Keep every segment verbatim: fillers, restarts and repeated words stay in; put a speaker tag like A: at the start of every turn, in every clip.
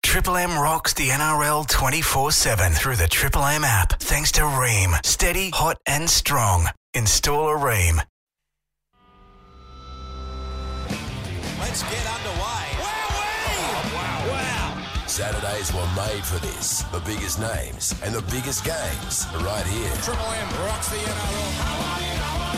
A: Triple M rocks the N R L twenty-four seven through the Triple M app. Thanks to Rheem. Steady, hot and strong. Install a Rheem.
B: Let's get underway. Wow, wow, wow.
C: Saturdays were made for this. The biggest names and the biggest games are right here.
B: Triple M rocks the N R L.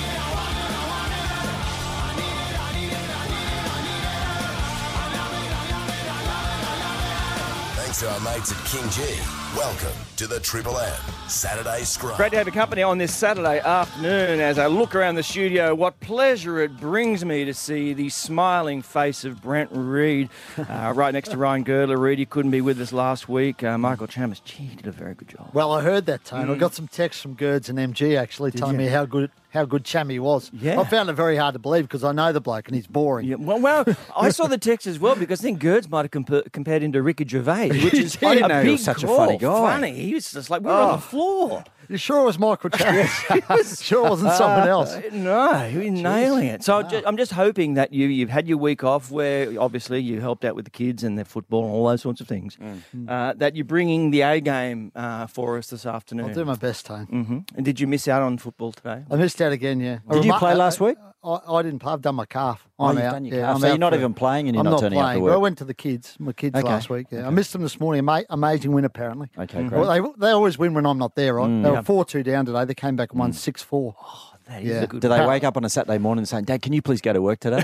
C: Thanks to our mates at King G. Welcome to the Triple M Saturday Scrum.
D: Great to have your company on this Saturday afternoon as I look around the studio. What pleasure it brings me to see the smiling face of Brent Reid uh, right next to Ryan Girdler. Reid, you couldn't be with us last week. Uh, Michael Chambers, gee, he did a very good job.
E: Well, I heard that, Tone.
D: Mm.
E: I got some texts from Girds and M G actually
D: Did
E: telling
D: you?
E: me how good how good Chammy was.
D: Yeah.
E: I found it very hard to believe because I know the bloke and he's boring.
D: Yeah, well, well, I saw the text as well because I think Gerds might have compa- compared him to Ricky Gervais, which is
E: I didn't
D: a
E: know he
D: big
E: was such a
D: call.
E: funny guy.
D: Funny, he was just like we were on
E: Oh.
D: the floor.
E: You sure it was Michael Chambers? Sure it wasn't someone else.
D: Uh, no, he was nailing it. So ju- I'm just hoping that you, you've had your week off where obviously you helped out with the kids and their football and all those sorts of things, uh, that you're bringing the A game uh, for us this afternoon.
E: I'll do my best, Tone.
D: Mm-hmm. And did you miss out on football today?
E: I missed out again, yeah.
F: Did you
E: Remi-
F: play last week?
E: I, I didn't play. I've done my calf.
F: Oh,
E: I'm
F: you've
E: out.
F: done your
E: yeah,
F: calf.
E: I'm
F: So
E: out
F: you're not
E: for-
F: even playing and you're
E: I'm
F: not
E: not
F: turning up
E: playing.
F: to
E: But I
F: work?
E: went to the kids, my kids
F: Okay.
E: last week. Yeah. I missed them this morning. Ama- amazing win, apparently.
F: Okay, great.
E: Well, they, they always win when I'm not there, right?
F: Mm.
E: They
F: Yeah.
E: were four two down today. They came back and won six four.
D: That is
E: Yeah.
D: a good
F: Do they
E: Apparently-
F: wake up on a Saturday morning saying, Dad, can you please go to work today?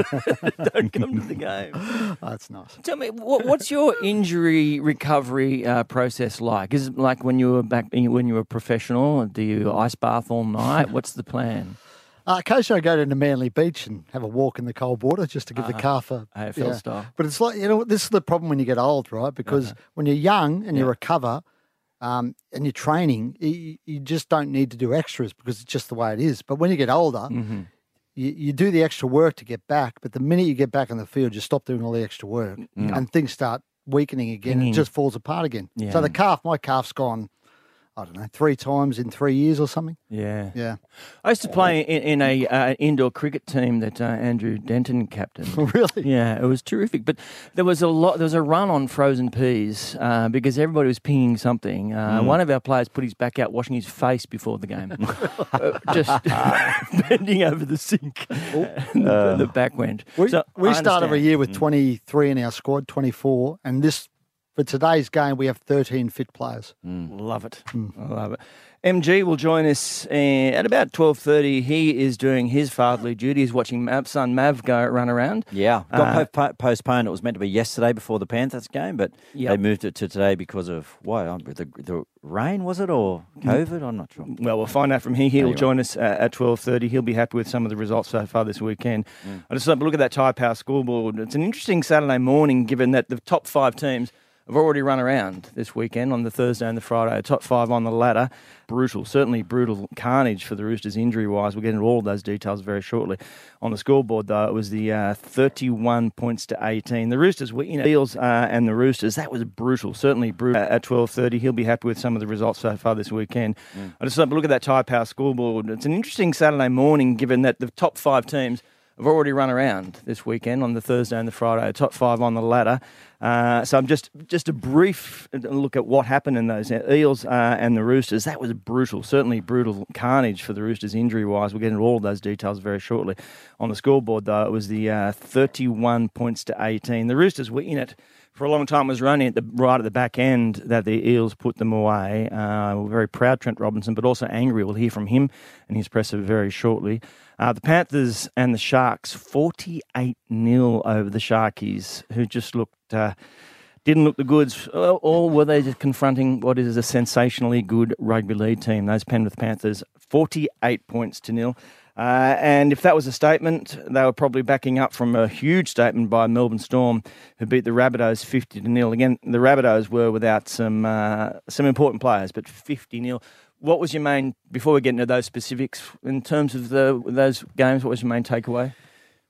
D: Don't come to the game.
E: Oh, that's nice.
D: Tell me, what, what's your injury recovery uh, process like? Is it like when you were back when you were professional? Do you ice bath all night? What's the plan?
E: Uh, occasionally I go to Manly Beach and have a walk in the cold water just to give the calf a...
D: A F L style.
E: But it's like, you know, this is the problem when you get old, right? Because when you're young and you
D: Yeah.
E: recover um, and you're training, you, you just don't need to do extras because it's just the way it is. But when you get older,
D: Mm-hmm.
E: you, you do the extra work to get back. But the minute you get back on the field, you stop doing all the extra work and things start weakening again and
D: Hanging.
E: it just falls apart again.
D: Yeah.
E: So the calf, my calf's gone, I don't know, three times in three years or something.
D: Yeah.
E: Yeah.
D: I used to play in, in a uh, indoor cricket team that uh, Andrew Denton captained.
E: Really?
D: Yeah, it was terrific. But there was a lot. There was a run on frozen peas uh, because everybody was pinging something. Uh, One of our players put his back out, washing his face before the game, Uh, just bending over the sink, and the, the back went.
E: We,
D: So
E: we
D: I
E: start every
D: understand.
E: year with twenty-three in our squad, twenty-four, and this for today's game we have thirteen fit players.
D: Love it. I love it. M G will join us uh, at about twelve thirty. He is doing his fatherly duties, watching Mav, son Mav go run around.
F: Yeah, got
D: Uh,
F: po- po- postponed. It was meant to be yesterday before the Panthers game, but
D: Yep.
F: they moved it to today because of, why, um, the, the rain, was it, or COVID? I'm not sure.
D: Well, we'll find out from him. He'll
F: Anyway.
D: join us uh, at twelve thirty. He'll be happy with some of the results so far this weekend.
F: Mm.
D: I just thought, look at that Tyre Power scoreboard. It's an interesting Saturday morning, given that the top five teams have already run around this weekend on the Thursday and the Friday. Top five on the ladder. Brutal, certainly brutal carnage for the Roosters injury-wise. We'll get into all of those details very shortly. On the scoreboard, though, it was the uh, thirty-one points to eighteen. The Roosters were in Eels uh, and the Roosters. That was brutal, certainly brutal. At twelve thirty, he'll be happy with some of the results so far this weekend. I just thought, look at that Tyre Power scoreboard. It's an interesting Saturday morning, given that the top five teams have already run around this weekend on the Thursday and the Friday. Top five on the ladder. Uh, so I'm just just a brief look at what happened in those Eels uh, and the Roosters. That was brutal, certainly brutal carnage for the Roosters injury-wise. We'll get into all of those details very shortly. On the scoreboard, though, it was the uh, thirty-one points to eighteen. The Roosters were in it for a long time. It was running at the right at the back end that the Eels put them away. Uh, we're very proud, Trent Robinson, but also angry. We'll hear from him and his presser very shortly. Uh, the Panthers and the Sharks, forty-eight nil over the Sharkies, who just looked, uh, didn't look the goods, or, or were they just confronting what is a sensationally good rugby league team? Those Penrith Panthers, forty-eight points to nil. Uh, and if that was a statement, they were probably backing up from a huge statement by Melbourne Storm, who beat the Rabbitohs fifty to nil. Again, the Rabbitohs were without some uh, some important players, but fifty nil. What was your main, before we get into those specifics, in terms of the those games, what was your main takeaway?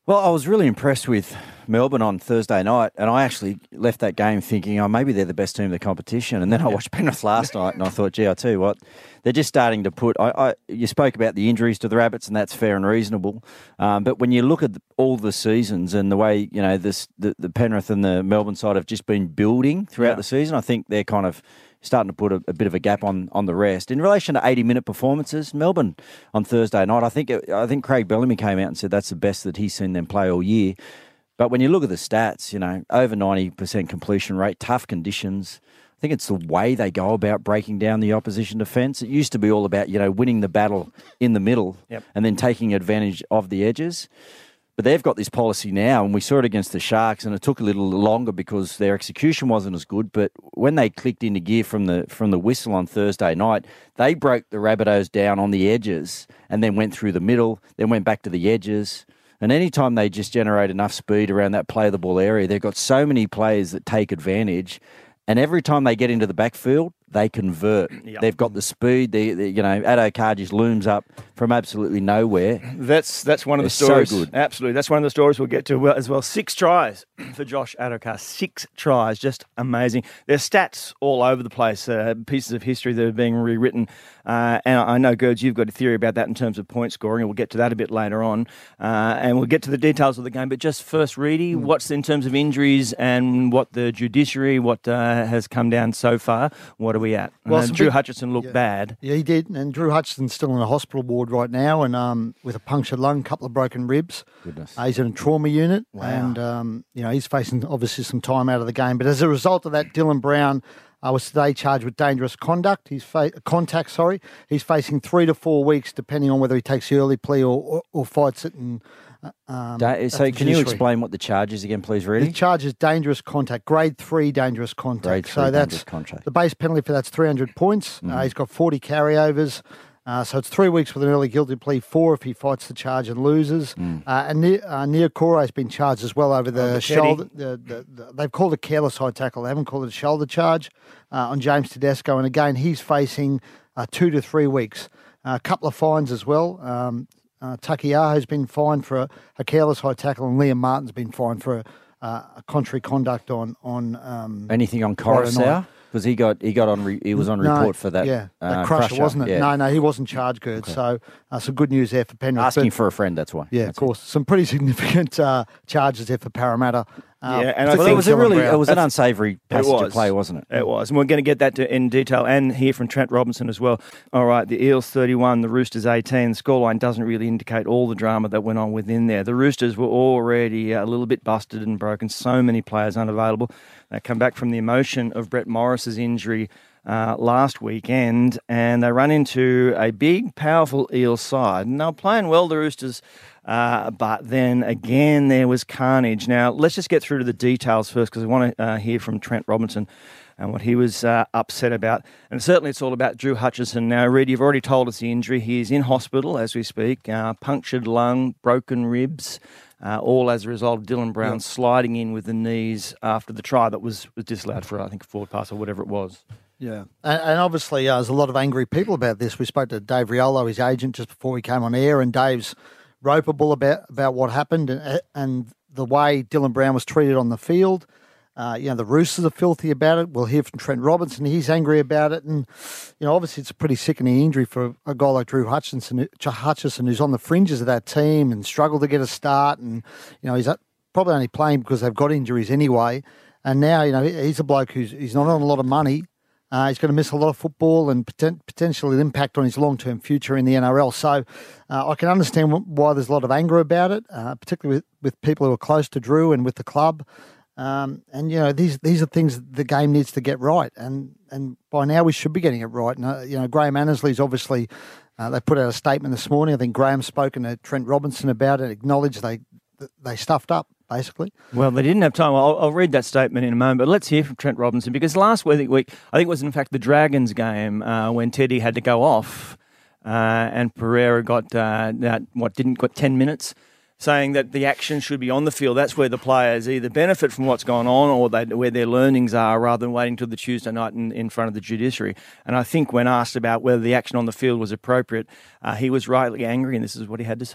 F: Well, I was really impressed with Melbourne on Thursday night, and I actually left that game thinking, oh, maybe they're the best team in the competition. And then I watched Penrith last night, and I thought, gee, I tell you what, they're just starting to put. I, I you spoke about the injuries to the Rabbits, and that's fair and reasonable. Um, but when you look at all the seasons and the way you know this, the, the Penrith and the Melbourne side have just been building throughout
D: Yeah.
F: the season, I think they're kind of starting to put a, a bit of a gap on, on the rest. In relation to eighty-minute performances, Melbourne on Thursday night, I think it, I think Craig Bellamy came out and said that's the best that he's seen them play all year. But when you look at the stats, you know, over ninety percent completion rate, tough conditions. I think it's the way they go about breaking down the opposition defence. It used to be all about, you know, winning the battle in the middle
D: Yep.
F: and then taking advantage of the edges. But they've got this policy now, and we saw it against the Sharks, and it took a little longer because their execution wasn't as good. But when they clicked into gear from the from the whistle on Thursday night, they broke the Rabbitohs down on the edges and then went through the middle, then went back to the edges. And anytime they just generate enough speed around that play the ball area, they've got so many players that take advantage. And every time they get into the backfield, they convert.
D: Yep.
F: They've got the speed. They, they, you know, Addo Carr just looms up from absolutely nowhere.
D: That's that's one of the
F: It's so
D: stories.
F: good.
D: Absolutely, that's one of the stories we'll get to as well. Six tries for Josh Addo-Carr. Six tries, just amazing. There's stats all over the place, uh, pieces of history that are being rewritten. Uh, and I know, Gerds, you've got a theory about that in terms of point scoring, and we'll get to that a bit later on. Uh, and we'll get to the details of the game. But just first, Reedy, mm. what's in terms of injuries and what the judiciary, what uh, has come down so far? What are we at?
E: Well,
D: uh,
E: some
D: Drew
E: big-
D: Hutchison looked
E: yeah.
D: bad.
E: Yeah, he did. And Drew Hutchison's still in a hospital ward right now, and um, with a punctured lung, couple of broken ribs.
F: Goodness.
E: Uh, he's in a trauma unit,
D: Wow.
E: and um, you know he's facing obviously some time out of the game. But as a result of that, Dylan Brown uh, was today charged with dangerous conduct. He's fa- contact. Sorry, he's facing three to four weeks, depending on whether he takes the early plea or, or, or fights it. And uh, um,
F: Da-
E: at
F: so
E: the
F: can you
E: judiciary.
F: explain what the charge is again, please,
E: The
F: Reedy?
E: charge is dangerous contact, grade three dangerous contact.
F: Grade three
E: so that's
F: dangerous contact.
E: the base penalty for that's three hundred points.
F: Mm-hmm.
E: Uh, he's got forty carryovers. Uh, so it's three weeks with an early guilty plea, four if he fights the charge and loses.
F: Mm.
E: Uh, and Nia, uh, Nia Koro has been charged as well over the,
D: Oh, the
E: shoulder. The, the, the, they've called it careless high tackle. They haven't called it a shoulder charge uh, on James Tedesco. And again, he's facing uh, two to three weeks. Uh, a couple of fines as well. Um, uh, Takiyaho has been fined for a, a careless high tackle, and Liam Martin's been fined for a, uh, a contrary conduct on on. Um,
F: Anything on
E: Friday night.
F: Coruscant? Because he got he got on re, he was on
E: No,
F: report for that.
E: Yeah, that
F: uh,
E: crusher, wasn't it?
F: Yeah.
E: No, no, he wasn't charged, Gerd. So uh, some good news there for Penrith.
F: Asking
E: But-
F: for a friend, that's why.
E: yeah,
F: That's
E: of course. Some pretty significant uh, charges there for Parramatta. Uh,
D: Yeah, and I
F: Well,
D: think
F: it was a
E: Dylan
F: really
E: Brown.
F: it was an
D: That's-
F: unsavoury passage
D: was.
F: of play, wasn't it?
D: It was. And we're going to get that to, in detail and hear from Trent Robinson as well. All right, the Eels thirty-one, the Roosters eighteen. The scoreline doesn't really indicate all the drama that went on within there. The Roosters were already a little bit busted and broken. So many players unavailable. They come back from the emotion of Brett Morris's injury uh, last weekend, and they run into a big, powerful Eels side. And they're playing well, the Roosters. Uh, but then again, there was carnage. Now, let's just get through to the details first because I want to uh, hear from Trent Robinson and what he was uh, upset about. And certainly it's all about Drew Hutchison. Now, Reed, you've already told us the injury. He is in hospital as we speak, uh, punctured lung, broken ribs, uh, all as a result of Dylan Brown
E: Yep.
D: sliding in with the knees after the try that was, was disallowed for, I think, a forward pass or whatever it was.
E: Yeah, and, and obviously uh, there's a lot of angry people about this. We spoke to Dave Riolo, his agent, just before we came on air, and Dave's ropeable about, about what happened and, and the way Dylan Brown was treated on the field. Uh, you know, the Roosters are filthy about it. We'll hear from Trent Robinson. He's angry about it. And, you know, obviously it's a pretty sickening injury for a guy like Drew Hutchison, Hutchison who's on the fringes of that team and struggled to get a start. And, you know, he's probably only playing because they've got injuries anyway. And now, you know, he's a bloke who's he's not on a lot of money. Uh, he's going to miss a lot of football and poten- potentially impact on his long-term future in the N R L. So uh, I can understand why there's a lot of anger about it, uh, particularly with, with people who are close to Drew and with the club. Um, and, you know, these these are things the game needs to get right. And and by now we should be getting it right. And, uh, you know, Graham Annesley's obviously, uh, they put out a statement this morning. I think Graham's spoken to Trent Robinson about it, acknowledged they they stuffed up, basically.
D: Well, they didn't have time. I'll, I'll read that statement in a moment, but let's hear from Trent Robinson because last week, week I think it was in fact the Dragons game uh, when Teddy had to go off uh, and Pereira got uh, that what didn't got ten minutes, saying that the action should be on the field. That's where the players either benefit from what's going on or they, where their learnings are rather than waiting till the Tuesday night in, in front of the judiciary. And I think when asked about whether the action on the field was appropriate, uh, he was rightly angry, and this is what he had to say.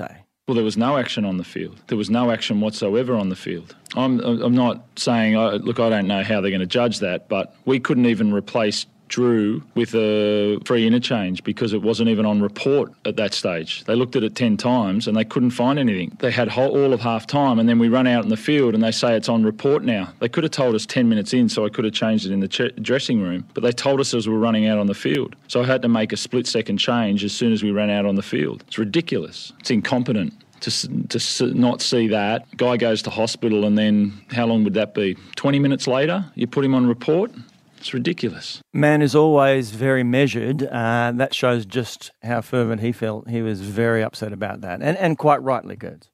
G: Well, there was no action on the field. There was no action whatsoever on the field. I'm, I'm not saying, oh, look, I don't know how they're going to judge that, but we couldn't even replace Drew with a free interchange because it wasn't even on report at that stage. They looked at it ten times and they couldn't find anything. They had whole, all of half time, and then we run out in the field and they say it's on report now. They could have told us ten minutes in, so I could have changed it in the ch- dressing room, but they told us as we were running out on the field. So I had to make a split second change as soon as we ran out on the field. It's ridiculous. It's incompetent to to not see that. Guy goes to hospital, and then how long would that be? twenty minutes later, you put him on report? It's ridiculous.
D: Man is always very measured. Uh, that shows just how fervent he felt. He was very upset about that, and and quite rightly, Gerds.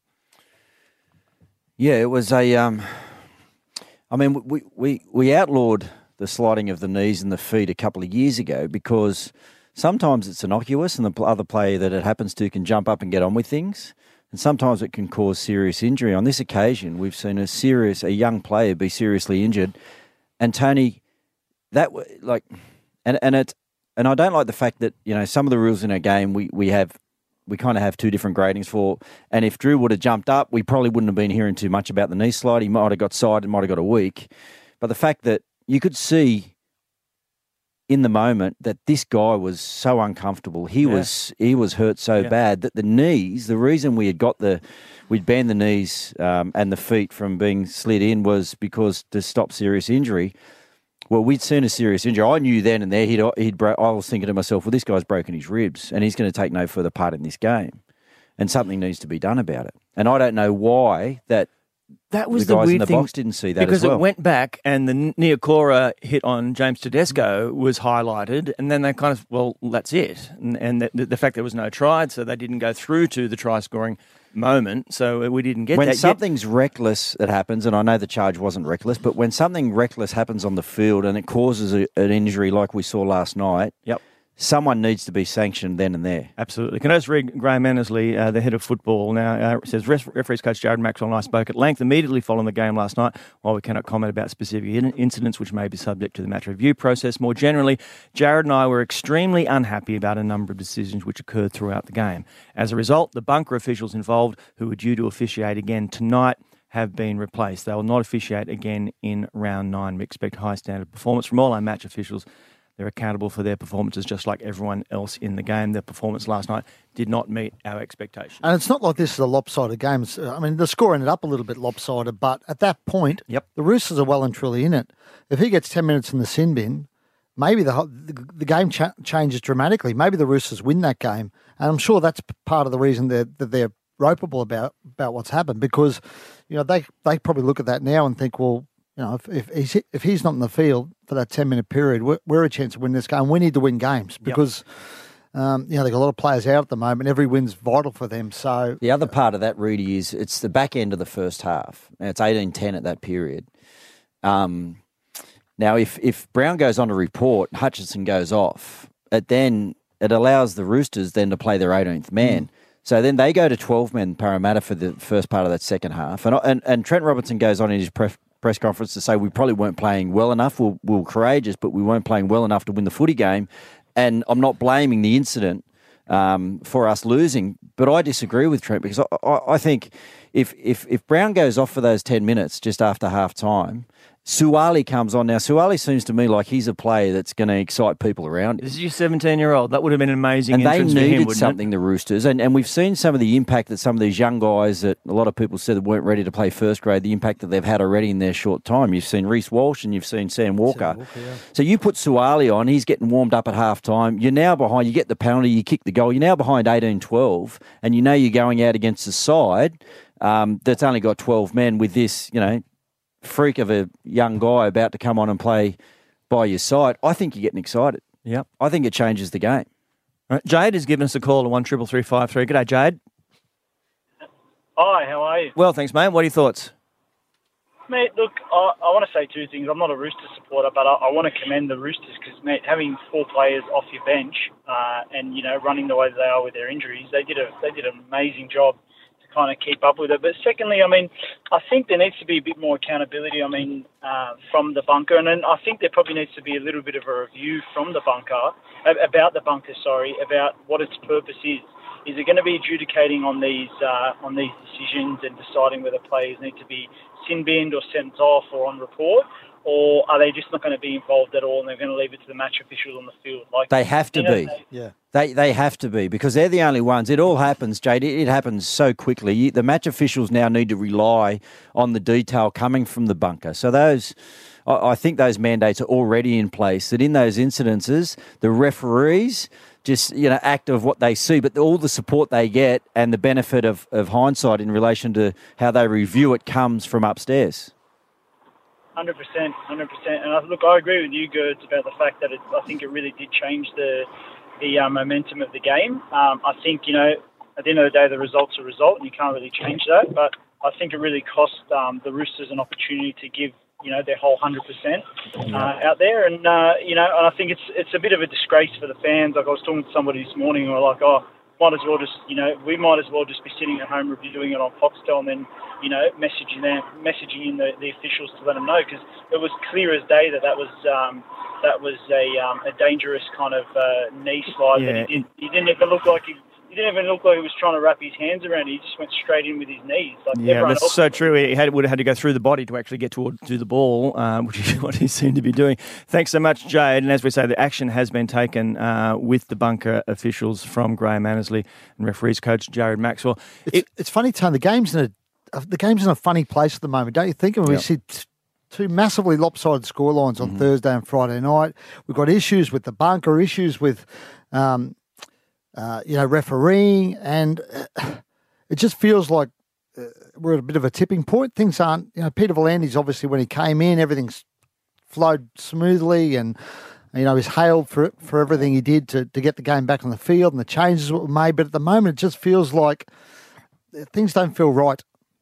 F: Yeah, it was a. Um, I mean, we, we we outlawed the sliding of the knees and the feet a couple of years ago because sometimes it's innocuous, and the other player that it happens to can jump up and get on with things, and sometimes it can cause serious injury. On this occasion, we've seen a serious, a young player be seriously injured, and Tony. That like, and and it, and I don't like the fact that you know some of the rules in our game we we have, we kind of have two different gradings for. And if Drew would have jumped up, we probably wouldn't have been hearing too much about the knee slide. He might have got sided, might have got a week. But the fact that you could see in the moment that this guy was so uncomfortable, he yeah. was he was hurt so yeah. bad that the knees. The reason we had got the, we'd banned the knees um, and the feet from being slid in was because to stop serious injury. Well, we'd seen a serious injury. I knew then and there he'd, he'd bro- I was thinking to myself, well, this guy's broken his ribs and he's going to take no further part in this game. And something needs to be done about it. And I don't know why that
D: that was
F: the guys
D: the weird
F: in the
D: thing,
F: box didn't see that
D: because
F: as well.
D: It went back and the Niokora hit on James Tedesco was highlighted, and then they kind of, well, that's it. And, and the, the fact there was no try, so they didn't go through to the try-scoring moment, so we didn't get
F: when
D: that.
F: When something's yet. reckless that happens, and I know the charge wasn't reckless, but when something reckless happens on the field and it causes a, an injury like we saw last night,
D: yep.
F: someone needs to be sanctioned then and there.
D: Absolutely. Can I just read Graham Annesley, uh, the head of football, now uh, says, Ref- referees coach Jared Maxwell and I spoke at length immediately following the game last night. While we cannot comment about specific in- incidents which may be subject to the match review process, more generally, Jared and I were extremely unhappy about a number of decisions which occurred throughout the game. As a result, the bunker officials involved who were due to officiate again tonight have been replaced. They will not officiate again in round nine. We expect high standard performance from all our match officials. They're accountable for their performances just like everyone else in the game. Their performance last night did not meet our expectations.
E: And it's not like this is a lopsided game. It's, I mean, the score ended up a little bit lopsided, but at that point,
D: yep.
E: the Roosters are well and truly in it. If he gets ten minutes in the sin bin, maybe the the, the game cha- changes dramatically. Maybe the Roosters win that game. And I'm sure that's part of the reason they're, that they're ropeable about, about what's happened because, you know, they, they probably look at that now and think, well, you know, if, if he's if he's not in the field for that ten-minute period, we're, we're a chance to win this game. We need to win games because, yep. um, you know, they've got a lot of players out at the moment. Every win's vital for them. So
F: the other part of that, Rudy, is it's the back end of the first half. Now, it's eighteen ten at that period. Um, now, if, if Brown goes on to report, Hutchinson goes off, it then it allows the Roosters then to play their eighteenth man. Mm. So then they go to twelve men Parramatta for the first part of that second half. And, and, and Trent Robinson goes on in his press press conference to say we probably weren't playing well enough. We we were courageous, but we weren't playing well enough to win the footy game. And I'm not blaming the incident um, for us losing, but I disagree with Trent because I, I, I think if, if if Brown goes off for those ten minutes just after half time, Suwali comes on. Now, Suwali seems to me like he's a player that's going to excite people around him.
D: This is your seventeen-year-old. That would have been an amazing
F: and
D: entrance
F: they
D: for
F: needed
D: him,
F: something,
D: it?
F: the Roosters. And, and we've seen some of the impact that some of these young guys that a lot of people said that weren't ready to play first grade, the impact that they've had already in their short time. You've seen Reece Walsh and you've seen Sam Walker. Sam Walker yeah. So you put Suwali on, he's getting warmed up at half time. You're now behind, you get the penalty, you kick the goal. You're now behind eighteen twelve, and you know you're going out against a side um, that's only got twelve men with this, you know, freak of a young guy about to come on and play by your side. I think you're getting excited.
D: Yep.
F: I think it changes the game.
D: Right. Jade has given us a call at one triple three five three. G'day, Jade.
H: Hi, how are you?
D: Well, thanks, mate. What are your thoughts?
H: Mate, look, I, I want to say two things. I'm not a Roosters supporter, but I, I want to commend the Roosters because, mate, having four players off your bench uh, and, you know, running the way they are with their injuries, they did a they did an amazing job kind of keep up with it. But secondly, I mean, I think there needs to be a bit more accountability, I mean, uh, from the bunker. And then I think there probably needs to be a little bit of a review from the bunker, about the bunker, sorry, about what its purpose is. is it going to be adjudicating on these uh, on these decisions and deciding whether players need to be sin binned or sent off or on report? Or are they just not going to be involved at all and they're going to leave it to the match officials on the field? Like
F: They have to
H: you know,
F: be.
H: they-
E: Yeah.
F: They they have to be because they're the only ones. It all happens, Jade. It, it happens so quickly. You, the match officials now need to rely on the detail coming from the bunker. So those, I, I think those mandates are already in place. That in those incidences, the referees just you know act of what they see, but all the support they get and the benefit of, of hindsight in relation to how they review it comes from upstairs.
H: Hundred percent, hundred percent. And I, look, I agree with you, Gerds, about the fact that it, I think it really did change the the uh, momentum of the game. Um, I think you know, at the end of the day, the result's a result, and you can't really change that. But I think it really cost um, the Roosters an opportunity to give you know their whole hundred percent out there, and uh, you know, and I think it's it's a bit of a disgrace for the fans. Like I was talking to somebody this morning, who were like, oh. Might as well just, you know, we might as well just be sitting at home reviewing it on Foxtel and then, you know, messaging them, messaging in the, the officials to let them know, because it was clear as day that that was um, that was a um, a dangerous kind of uh, knee slide.
D: Yeah.
H: That he, did, he didn't even look like he. He didn't even look like he was trying to wrap his hands around it. He just went straight in with his knees. Like
D: Yeah,
H: everyone
D: that's
H: else
D: so true. He had, would have had to go through the body to actually get to, to the ball, um, which is what he seemed to be doing. Thanks so much, Jade. And as we say, the action has been taken uh, with the bunker officials from Graham Annesley and referees coach Jared Maxwell.
E: It's,
D: It-
E: it's funny, Tone. The game's in a the game's in a funny place at the moment, don't you think? I mean, we
F: Yep.
E: see t- two massively lopsided scorelines on Thursday and Friday night. We've got issues with the bunker, issues with, um, uh, you know, refereeing, and uh, it just feels like uh, we're at a bit of a tipping point. Things aren't, you know, Peter Volandes, obviously, when he came in, everything's flowed smoothly, and you know, he's hailed for for everything he did to, to get the game back on the field and the changes that were made. But at the moment, it just feels like things don't feel right.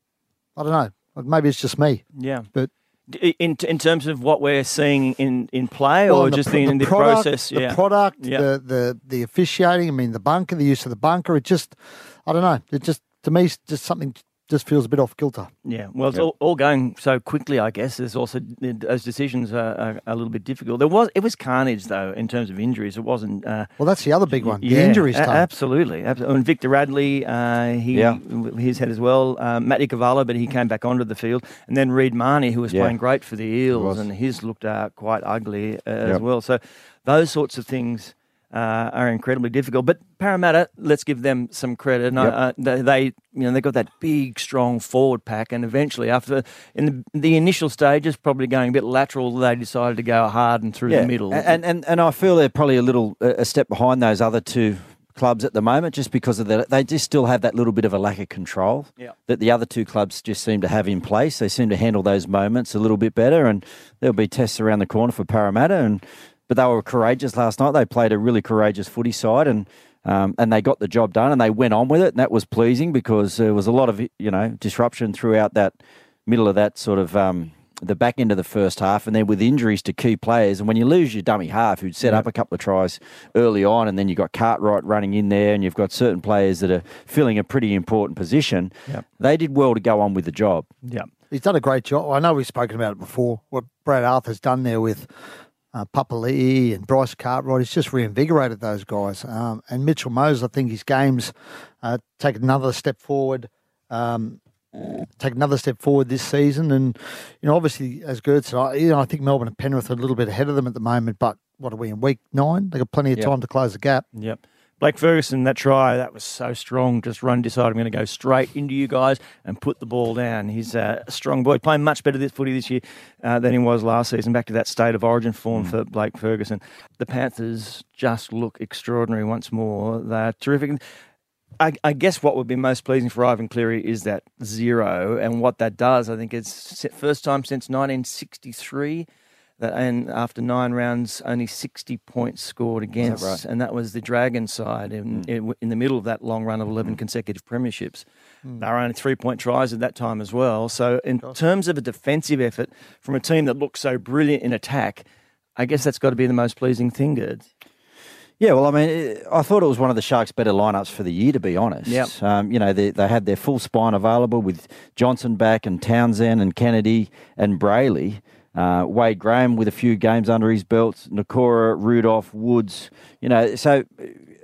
E: I don't know. Like maybe it's just me.
D: yeah.
E: But
D: D- In in terms of what we're seeing in, in play
E: well,
D: or
E: and
D: just
E: pro-
D: in the,
E: product,
D: process?
E: the
D: Yeah.
E: product,
D: Yeah.
E: the, the the officiating. I mean, the bunker, the use of the bunker. It just, I don't know. It just to me, it's just something just feels a bit off kilter.
D: Yeah, well, it's
F: Yep.
D: all, all going so quickly. I guess there's also those decisions are, are a little bit difficult. There was it was carnage though in terms of injuries. It wasn't. Uh,
E: Well, that's the other big one. The
D: yeah,
E: injuries.
D: a-
E: Tone.
D: absolutely, absolutely. And Victor Radley, uh, he
F: Yeah.
D: his head as well. Um, Matty Cavallo, but he came back onto the field, and then Reid Marnie, who was
F: Yeah.
D: playing great for the Eels,
F: was.
D: and his looked uh, quite ugly uh, as
F: Yep.
D: well. So those sorts of things. Uh, are incredibly difficult, but Parramatta, let's give them some credit. And,
F: Yep.
D: uh, they, they, you know, they got that big, strong forward pack, and eventually, after in the, the initial stages, probably going a bit lateral, they decided to go hard and through the middle.
F: And, and and I feel they're probably a little a step behind those other two clubs at the moment, just because of that. They just still have that little bit of a lack of control
D: Yeah.
F: that the other two clubs just seem to have in place. They seem to handle those moments a little bit better, and there'll be tests around the corner for Parramatta. And but they were courageous last night. They played a really courageous footy side, and um, and they got the job done, and they went on with it, and that was pleasing because there was a lot of you know disruption throughout that middle of that sort of. Um, the back end of the first half, and then with injuries to key players, and when you lose your dummy half who'd set up a couple of tries early on, and then you've got Cartwright running in there, and you've got certain players that are filling a pretty important position,
D: Yep.
F: they did well to go on with the job.
D: yeah.
E: He's done a great job. I know we've spoken about it before. What Brad Arthur's done there with uh, Papali'i and Bryce Cartwright, he's just reinvigorated those guys. Um, and Mitchell Moses, I think his game's uh, taken another step forward. Um, take another step forward this season, and you know, obviously, as Gerd said, I, you know, I think Melbourne and Penrith are a little bit ahead of them at the moment. But what are we in week nine? They got plenty of
F: Yep.
E: time to close the gap.
D: Yep. Blake Ferguson, that try, that was so strong. Just run, decided I'm going to go straight into you guys and put the ball down. He's uh, a strong boy, playing much better this footy this year uh, than he was last season. Back to that state of origin form
F: Mm.
D: for Blake Ferguson. The Panthers just look extraordinary once more. They're terrific. I, I guess what would be most pleasing for Ivan Cleary is that zero, and what that does, I think it's first time since nineteen sixty-three. That, and after nine rounds, only sixty points scored against,
F: right?
D: and that was the Dragons side in,
F: Mm.
D: in, in the middle of that long run of eleven consecutive premierships. They were only three-point tries at that time as well. So in terms of a defensive effort from a team that looks so brilliant in attack, I guess that's got to be the most pleasing thing, Gerd.
F: Yeah, well, I mean, it- I thought it was one of the Sharks' better lineups for the year, to be honest.
D: Yep.
F: Um, you know, they, they had their full spine available with Johnson back and Townsend and Kennedy and Brayley. Uh, Wade Graham with a few games under his belt, Nakora, Rudolph, Woods. You know, so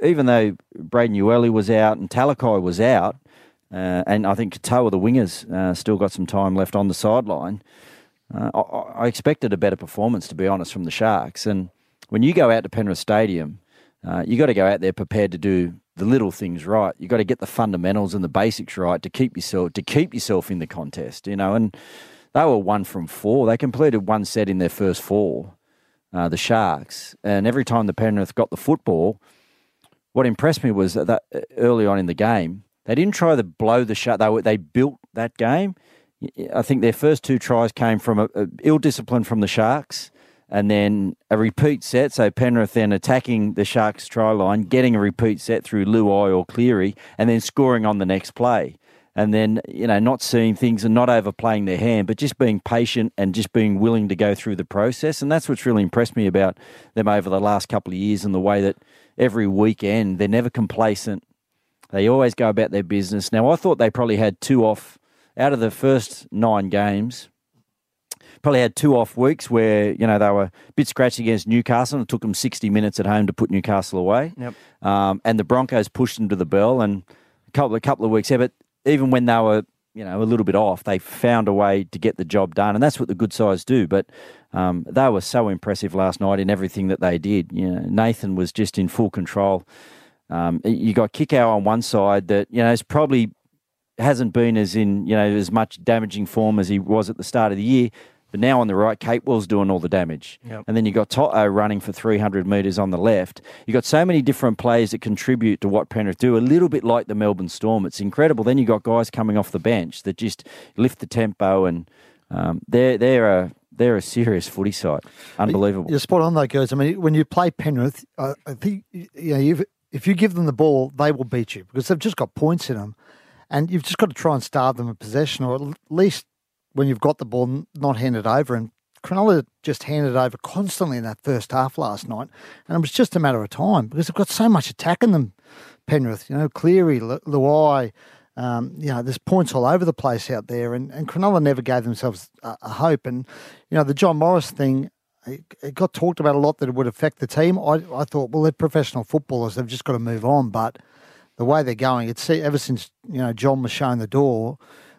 F: even though Braden Ueli was out and Talakai was out, uh, and I think Katoa, the wingers, uh, still got some time left on the sideline, uh, I, I expected a better performance, to be honest, from the Sharks. And when you go out to Penrith Stadium, uh, you got to go out there prepared to do the little things right. You got to get the fundamentals and the basics right to keep yourself to keep yourself in the contest. You know, and they were one from four. They completed one set in their first four. Uh, the Sharks, and every time the Penrith got the football, what impressed me was that, that early on in the game, they didn't try to blow the shut. They were, they built that game. I think their first two tries came from a, a ill discipline from the Sharks, and then a repeat set. So Penrith then attacking the Sharks try line, getting a repeat set through Luai or Cleary, and then scoring on the next play. And then, you know, not seeing things and not overplaying their hand, but just being patient and just being willing to go through the process. And that's what's really impressed me about them over the last couple of years, and the way that every weekend they're never complacent. They always go about their business. Now, I thought they probably had two off out of the first nine games. Probably had two off weeks where, you know, they were a bit scratched against Newcastle. It took them sixty minutes at home to put Newcastle away.
D: Yep.
F: Um, and the Broncos pushed them to the bell, and a couple, a couple of weeks there. But even when they were, you know, a little bit off, they found a way to get the job done, and that's what the good sides do. But um, they were so impressive last night in everything that they did. You know, Nathan was just in full control. Um, you got Kikau on one side that, you know, is probably hasn't been as in, you know, as much damaging form as he was at the start of the year. But now on the right, Capewell's doing all the damage.
D: Yep.
F: And then you got Toto running for three hundred metres on the left. You got so many different players that contribute to what Penrith do, a little bit like the Melbourne Storm. It's incredible. Then you got guys coming off the bench that just lift the tempo, and um, they're, they're, a, they're a serious footy side. Unbelievable.
E: You're spot on, though, guys. I mean, when you play Penrith, uh, I think, you know, you've, if you give them the ball, they will beat you because they've just got points in them. And you've just got to try and starve them in possession, or at least when you've got the ball, not hand it over. And Cronulla just handed it over constantly in that first half last night. And it was just a matter of time because they've got so much attack in them, Penrith. You know, Cleary, Lu- Luai, um, you know, there's points all over the place out there. And, and Cronulla never gave themselves a, a hope. And, you know, the John Morris thing, it, it got talked about a lot that it would affect the team. I, I thought, well, they're professional footballers. They've just got to move on. But the way they're going, it's ever since, you know, John was shown the door,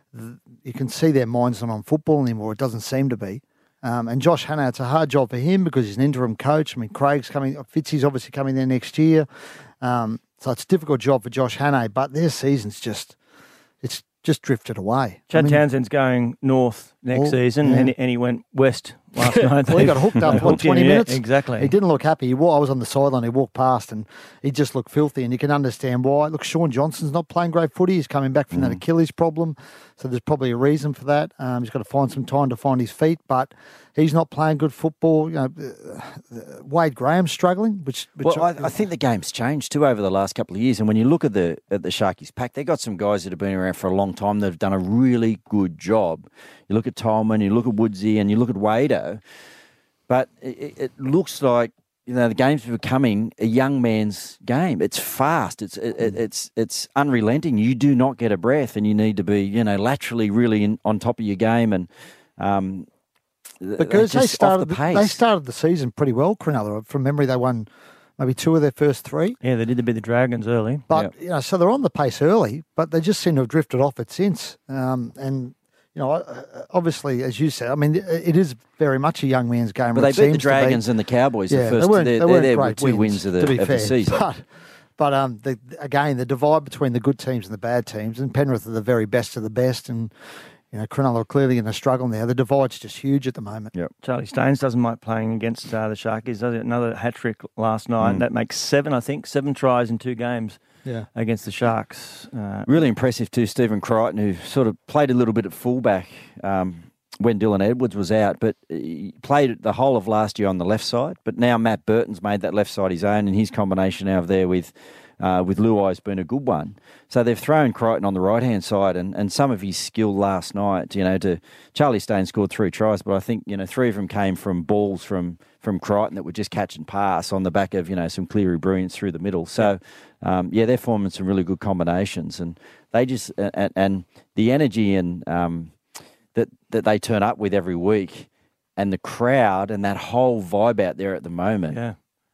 E: you can see their mind's not on football anymore. It doesn't seem to be. Um, and Josh Hannah, it's a hard job for him because he's an interim coach. I mean, Craig's coming, Fitzy's obviously coming there next year. Um, so it's a difficult job for Josh Hannah, but their season's just, it's just drifted away.
D: Chad
E: I mean,
D: Townsend's going north next
E: Oh,
D: season,
E: yeah.
D: and, he- and he went west last night.
E: well, he got hooked up
D: They
E: for
D: hooked him,
E: twenty
D: yeah,
E: minutes.
D: exactly.
E: He didn't look happy. He wa- I was on the sideline. He walked past and he just looked filthy. And you can understand why. Look, Sean Johnson's not playing great footy. He's coming back from that Achilles problem. So there's probably a reason for that. Um, he's got to find some time to find his feet. But he's not playing good football. You know, uh, Wade Graham's struggling. Which, which
F: Well, I, I think the game's changed too over the last couple of years. And when you look at the at the Sharkies pack, they've got some guys that have been around for a long time that have done a really good job. You look at Tolman, you look at Woodsy, and you look at Wado. But it, it looks like, you know, the game's becoming a young man's game. It's fast. It's it, it's it's unrelenting. You do not get a breath, and you need to be, you know, laterally really in, on top of your game. And um,
E: because they
F: just
E: started,
F: off the
E: the,
F: pace.
E: they started the season pretty well, Cronulla. From memory, they won maybe two of their first three.
D: Yeah, they did the bit the Dragons early.
E: But, you know, so they're on the pace early, but they just seem to have drifted off it since. Um, and, you know, obviously, as you said, I mean, it is very much a young man's game.
F: But they beat the Dragons and the Cowboys
E: yeah,
F: the first.
E: They weren't,
F: they're,
E: they weren't
F: they're
E: great
F: two
E: wins,
F: wins of the,
E: to be
F: of
E: fair.
F: the season.
E: But, but um, the, again, the divide between the good teams and the bad teams, and Penrith are the very best of the best, and, you know, Cronulla are clearly in a struggle now. The divide's just huge at the moment.
F: Yep.
D: Charlie Staines doesn't like playing against uh, the Sharkies, does it? Another hat-trick last night.
F: Mm.
D: That makes seven, I think, seven tries in two games
E: Yeah.
D: against the Sharks. Uh,
F: Really impressive too, Stephen Crichton, who sort of played a little bit at fullback um, when Dylan Edwards was out, but he played the whole of last year on the left side. But now Matt Burton's made that left side his own, and his combination out there with uh, with Luai's been a good one. So they've thrown Crichton on the right-hand side, and, and some of his skill last night, you know, to Charlie Staines scored three tries, but I think, you know, three of them came from balls from, from Crichton that were just catch and pass on the back of, you know, some Cleary brilliance through the middle. So, um, yeah, they're forming some really good combinations, and they just, and, and the energy and um, that, that they turn up with every week, and the crowd and that whole vibe out there at the moment.
D: yeah.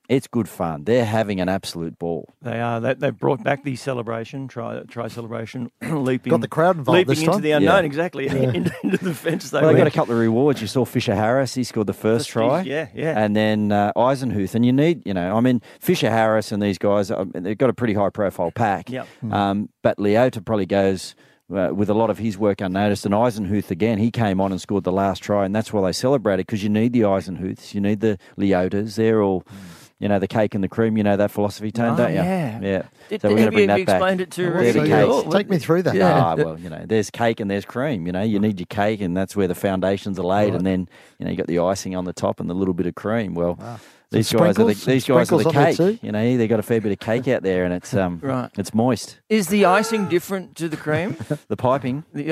F: It's good fun. They're having an absolute ball.
D: They are. They, they've brought back the celebration, try try celebration, leaping.
E: Got the crowd involved
D: leaping
E: this
D: into
E: time.
D: the unknown.
F: Yeah.
D: Exactly into, into the fence. They
F: Well, they got a
D: went.
F: couple of rewards. You saw Fisher Harris. He scored the first
D: First
F: try.
D: fish, yeah, yeah.
F: And then uh, Eisenhuth. And you need, you know, I mean, Fisher Harris and these guys, I mean, they've got a pretty high profile pack.
D: Yep.
F: Um, but Leota probably goes uh, with a lot of his work unnoticed. And Eisenhuth, again, he came on and scored the last try. And that's why they celebrated, because you need the Eisenhuths. You need the Leotas. They're all... You know, the cake and the cream, you know that philosophy, Tone,
D: Oh,
F: don't you?
D: yeah.
F: Yeah.
D: Did-
F: so we're
D: have
F: going to bring
D: you-
F: that
D: have you
F: back.
D: explained it to
F: They're
D: Ricky?
F: the
E: So,
F: cakes.
E: take me through that.
D: Yeah.
F: Ah, well, you know, there's cake and there's cream. You know, you need your cake, and that's where the foundations are laid, and then you know you got the icing on the top and the little bit of cream. Well, these
E: Some
F: guys are the
E: sprinkles? Some
F: these guys are the
E: sprinkles on there
F: cake.
E: too?
F: You know, they got a fair bit of cake out there, and it's um,
D: Right.
F: it's moist.
D: Is the icing different to the cream?
F: The piping,
D: the,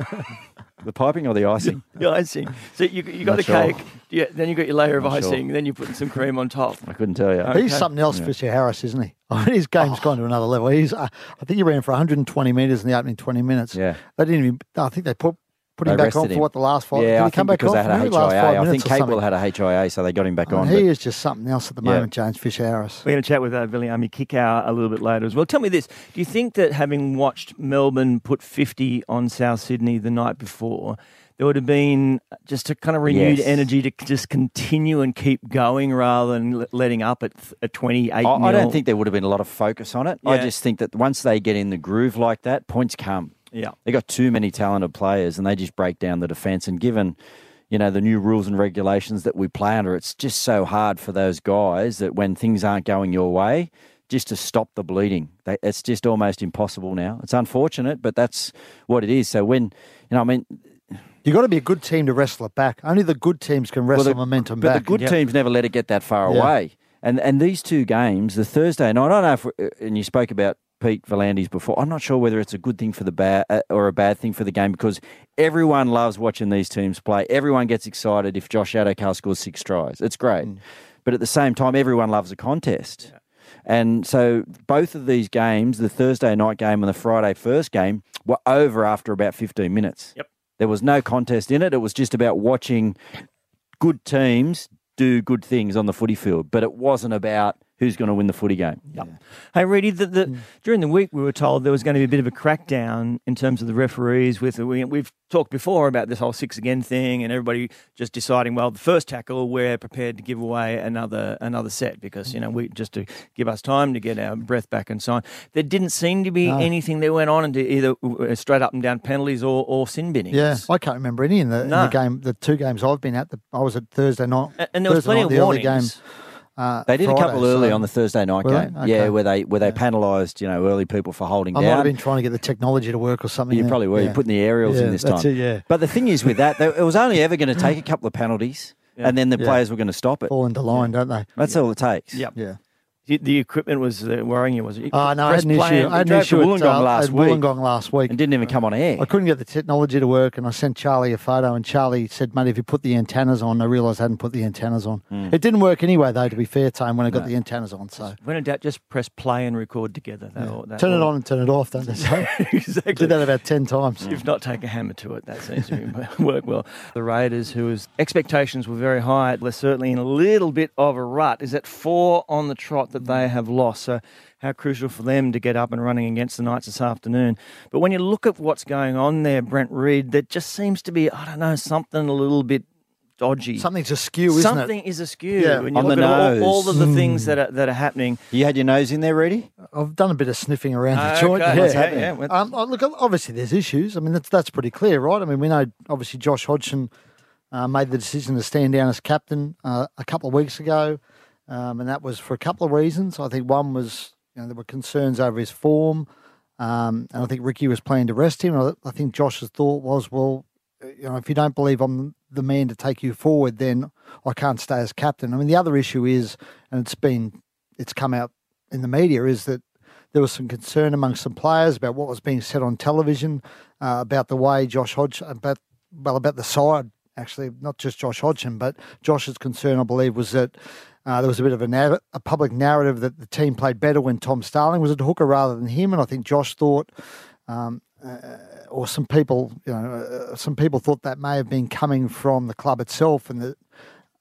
F: the piping or the icing.
D: the icing. So you you got
F: Not
D: the
F: sure.
D: cake. Yeah, then you got your layer of
F: Not sure.
D: icing. Then you put some cream on top.
F: I couldn't tell you.
D: Okay.
E: He's something else, Fisher Harris, isn't he? I mean, his game's gone to another level. He's, uh, I think he ran for one hundred twenty metres in the opening twenty minutes.
F: Yeah.
E: They didn't even. I think they put put him
F: They
E: back on
F: rested
E: for
F: him.
E: what the last five.
F: Yeah,
E: Did
F: I
E: he
F: think
E: come back
F: because
E: on
F: they
E: for
F: had a
E: maybe the last
F: H I A.
E: five
F: I
E: minutes
F: think
E: or
F: Capewell
E: something?
F: had a H I A, so they got him back
E: I
F: on.
E: mean, he
F: but-
E: is just something else at the
F: Yeah.
E: moment, James Fisher Harris.
D: We're going to chat with uh, Viliami Kikau a little bit later as well. Tell me this. Do you think that having watched Melbourne put fifty on South Sydney the night before, there would have been just a kind of renewed
F: Yes.
D: energy to just continue and keep going rather than l- letting up at, at twenty-eight
F: I, I
D: nil?
F: don't think there would have been a lot of focus on it. I
D: Yeah.
F: just think that once they get in the groove like that, points come.
D: Yeah.
F: They got too many talented players, and they just break down the defence. And given, you know, the new rules and regulations that we play under, it's just so hard for those guys that when things aren't going your way, just to stop the bleeding. They, it's just almost impossible now. It's unfortunate, but that's what it is. So when, you know, I mean,
E: You've got to be a good team to wrestle it back. Only the good teams can wrestle
F: the-
E: momentum
F: but
E: back.
F: the good
D: Yep.
F: teams never let it get that far
E: Yeah.
F: away. And and these two games, the Thursday night, I don't know if, we- and you spoke about Pete Volandis before, I'm not sure whether it's a good thing for the bad uh, or a bad thing for the game, because everyone loves watching these teams play. Everyone gets excited if Josh Adokar scores six tries. It's great.
E: Mm.
F: But at the same time, everyone loves a contest. And so both of these games, the Thursday night game and the Friday first game, were over after about fifteen minutes.
D: Yep.
F: There was no contest in it. It was just about watching good teams do good things on the footy field, but it wasn't about who's going to win the footy game.
D: Hey, Reedy, the, the,
F: Mm.
D: during the week we were told there was going to be a bit of a crackdown in terms of the referees. With we, We've talked before about this whole six again thing, and everybody just deciding, well, the first tackle we're prepared to give away another another set because you know we just to give us time to get our breath back and so on. There didn't seem to be
E: No.
D: anything that went on into either uh, straight up and down penalties or, or sin binnings.
E: Yeah, I can't remember any in the, in
D: No.
E: the game. The two games I've been at, the, I was at Thursday night.
D: And, and there was
E: Thursday
D: plenty
E: night,
D: of
E: the early
D: warnings.
E: game. Uh,
F: They did a
E: Friday,
F: couple early
E: so-
F: on the Thursday night
E: Were they?
F: game.
E: Okay.
F: Yeah, where they where they penalised, you know, early people for holding
E: I might have
F: down.
E: been trying to get the technology to work or something.
F: You
E: there.
F: probably were.
E: Yeah.
F: You're putting the aerials
E: Yeah,
F: in this
E: that's
F: time.
E: it, yeah.
F: But the thing is with that, they- it was only ever going to take a couple of penalties, and then the
E: Yeah.
F: players were going to stop it.
E: Fall into line, don't they?
F: That's all it takes.
D: Yep.
E: Yeah.
D: The, the equipment was uh, worrying you, was it?
E: Oh, no, I
D: Press
E: had an
D: play
E: issue.
D: and-
E: I had
F: drove
E: an
F: to
E: issue at,
F: Wollongong
E: uh,
F: last
E: at
F: week.
E: Wollongong last week.
F: And didn't even come on air.
E: I couldn't get the technology to work, and I sent Charlie a photo, and Charlie said, mate, if you put the antennas on, I realised I hadn't put the antennas on.
F: Hmm.
E: It didn't work anyway, though, to be fair, Tone, when I got the antennas on. So
D: When in doubt, just press play and record together. That all- that
E: turn it
D: all-
E: on and turn it off, don't they? So
D: exactly.
E: did that about ten times.
D: If not, take a hammer to it. That seems to be- work well. The Raiders, whose expectations were very high, they're certainly in a little bit of a rut. Is it four on the trot that they have lost? So how crucial for them to get up and running against the Knights this afternoon. But when you look at what's going on there, Brent Reid, there just seems to be, I don't know, something a little bit dodgy.
E: Something's askew, isn't
D: Something
E: it?
D: is askew.
E: Yeah.
D: When you
F: On
D: look
F: the
D: at all,
F: nose.
D: all of the things that are, that are happening.
F: You had your nose in there, Reedy?
E: I've done a bit of sniffing around the
D: Okay,
E: joint.
D: what's
E: Yeah.
D: happening? Yeah, what-
E: Um, oh, look, obviously there's issues. I mean, that's that's pretty clear, right? I mean, we know obviously Josh Hodgson uh, made the decision to stand down as captain uh, a couple of weeks ago, um, and that was for a couple of reasons. I think one was, you know, there were concerns over his form, um, and I think Ricky was planning to rest him. I, I think Josh's thought was, well, you know, if you don't believe I'm the man to take you forward, then I can't stay as captain. I mean, the other issue is, and it's been, it's come out in the media, is that there was some concern among some players about what was being said on television uh, about the way Josh Hodgson, about, well, about the side, actually, not just Josh Hodgson, but Josh's concern, I believe, was that uh, there was a bit of a, narr- a public narrative that the team played better when Tom Starling was at hooker rather than him, and I think Josh thought, um, uh, or some people, you know, uh, some people thought that may have been coming from the club itself, and that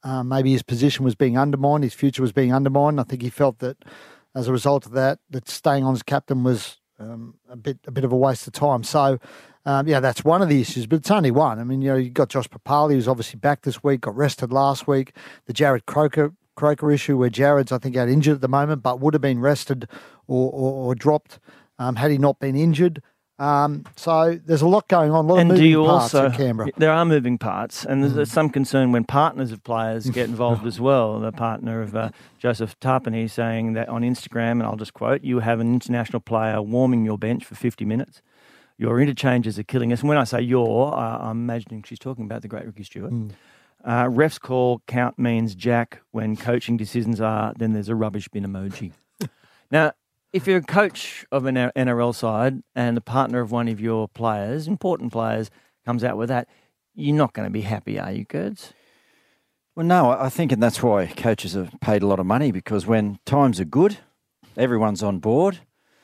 E: uh, maybe his position was being undermined, his future was being undermined. I think he felt that as a result of that, that staying on as captain was um, a bit a bit of a waste of time. So, um, yeah, that's one of the issues, but it's only one. I mean, you know, you got Josh Papali, who's obviously back this week, got rested last week. The Jared Croker Croker issue, where Jared's, I think, out injured at the moment, but would have been rested or, or, or dropped um, had he not been injured. Um, so there's a lot going on, a lot
D: and
E: of
D: do
E: moving
D: you
E: parts
D: also,
E: in Canberra.
D: There are moving parts, and there's,
E: Mm.
D: there's some concern when partners of players get involved as well. The partner of uh, Joseph Tarpany saying that on Instagram, and I'll just quote, "You have an international player warming your bench for fifty minutes. Your interchanges are killing us." And when I say "your," uh, I'm imagining she's talking about the great Ricky Stewart.
E: Mm.
D: Uh, refs call count means jack. When coaching decisions are, then there's a rubbish bin emoji. Now, if you're a coach of an N R L side and the partner of one of your players, important players, comes out with that, you're not going to be happy, are you, Gerds?
F: Well, no, I think, and that's why coaches have paid a lot of money, because when times are good, everyone's on board.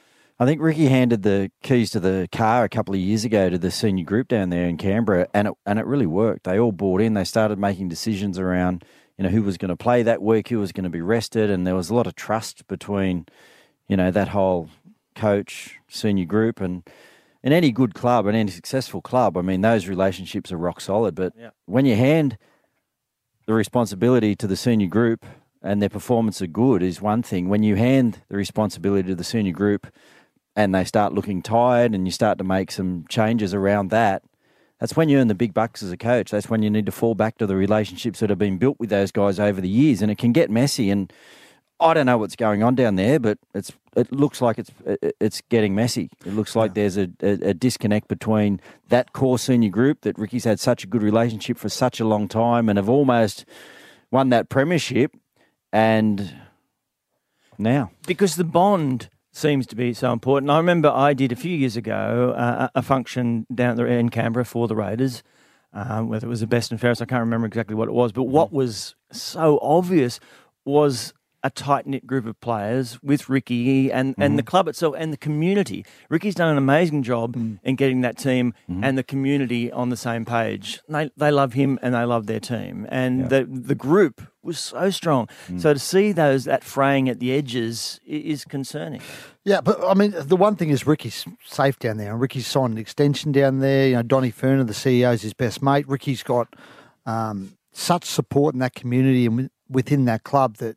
F: I think Ricky handed the keys to the car a couple of years ago to the senior group down there in Canberra, and it, and it really worked. They all bought in. They started making decisions around, you know, who was going to play that week, who was going to be rested, and there was a lot of trust between, you know, that whole coach, senior group, and in any good club and any successful club, I mean, those relationships are rock solid. But
D: yeah.
F: when you hand the responsibility to the senior group and their performance are good is one thing. When you hand the responsibility to the senior group and they start looking tired and you start to make some changes around that, that's when you earn the big bucks as a coach. That's when you need to fall back to the relationships that have been built with those guys over the years, and it can get messy. And I don't know what's going on down there, but it's it looks like it's it's getting messy. It looks like yeah. there's a, a, a disconnect between that core senior group that Ricky's had such a good relationship for such a long time and have almost won that premiership, and now.
D: Because the bond seems to be so important. I remember I did a few years ago uh, a function down there in Canberra for the Raiders, um, whether it was the best and fairest, I can't remember exactly what it was, but what was so obvious was a tight-knit group of players with Ricky and, mm-hmm. and the club itself and the community. Ricky's done an amazing job mm. in getting that team mm-hmm. and the community on the same page. They they love him and they love their team. And yeah. the the group was so strong. Mm. So to see those that fraying at the edges is concerning.
E: Yeah, but I mean, the one thing is Ricky's safe down there. And Ricky's signed an extension down there. You know, Donny Ferner, the C E O, is his best mate. Ricky's got um, such support in that community and within that club that